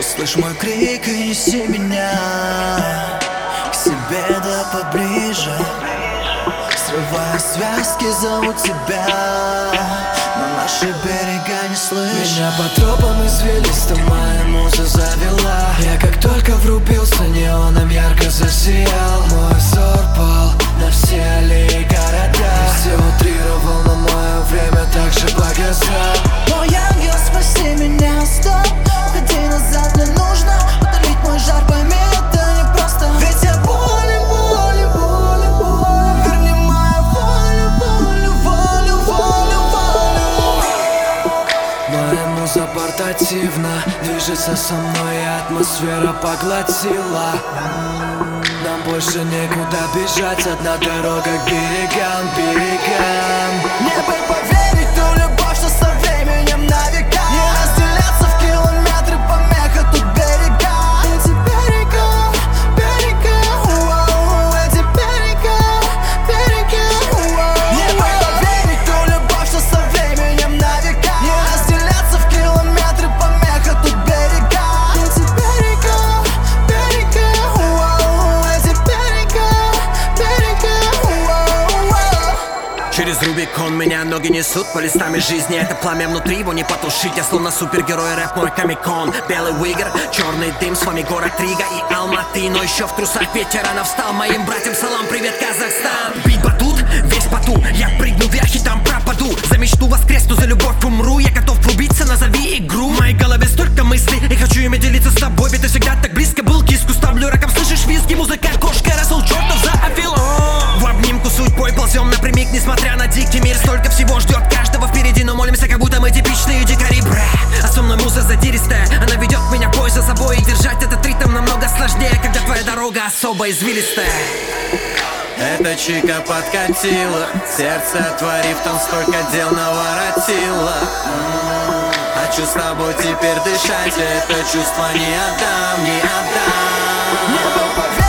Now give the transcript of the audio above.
Слышь мой крик и неси меня к себе да поближе. Срывая связки, зову тебя, но наши берега не слышишь. Меня по тропам извилистым моя муза завела. Я как только врубился, неоном ярко засиял. Мой взор пал на все аллеи города. Все утрировал, но мое время также погасал. Мой ангел, спаси меня, стоп. Уходи назад, мне нужно утолить мой жар, пойми, это не просто. Ведь я болен, болен, болен, болен. Верни мою волю, волю, волю, волю, волю. Моя муза портативна, движется со мной, и атмосфера поглотила. Нам больше некуда бежать, одна дорога к берегам, берегам. Не бы поверить в ту любовь, что со временем на века. Не разделяться в километры, помеха тут берега. Эти берега, берега, уоу, эти берега, берега, уоу. Не бы поверить в ту любовь, что со временем на века. Не разделяться в километры, помеха тут берега. Эти берега, берега, уоу, эти берега, берега, уоу. Через Рубикон меня ноги несут по листами жизни. Это пламя внутри, его не потушить. Я словно супергерой, рэп мой комикон. Белый выигр, черный дым, с вами город Рига и Алматы. Но еще в трусах ветеранов стал моим братьям салам, привет, Казахстан. Бить батут, весь поту, я прыгну вверх и там пропаду. За мечту воскресну, за любовь умру. Я готов врубиться, назови игру. В моей голове столько мыслей, и хочу ими делиться с тобой. Ведь ты всегда так близко был, киску ставлю раком. Слышишь визги, музыка, кошка, Расул, чертов за афилон. В обнимку судьбой ползем напрямик, несмотря на дикий мир. Столько всего ждет каждого впереди, но молимся, как будто мы типичные дикари, бра. А со мной муза задиристая, она ведет меня бой за собой. И держать этот ритм намного сложнее, когда твоя дорога особо извилистая. Эта чика подкатила, сердце отворив, там столько дел наворотила. Хочу с тобой теперь дышать, это чувство не отдам, не отдам.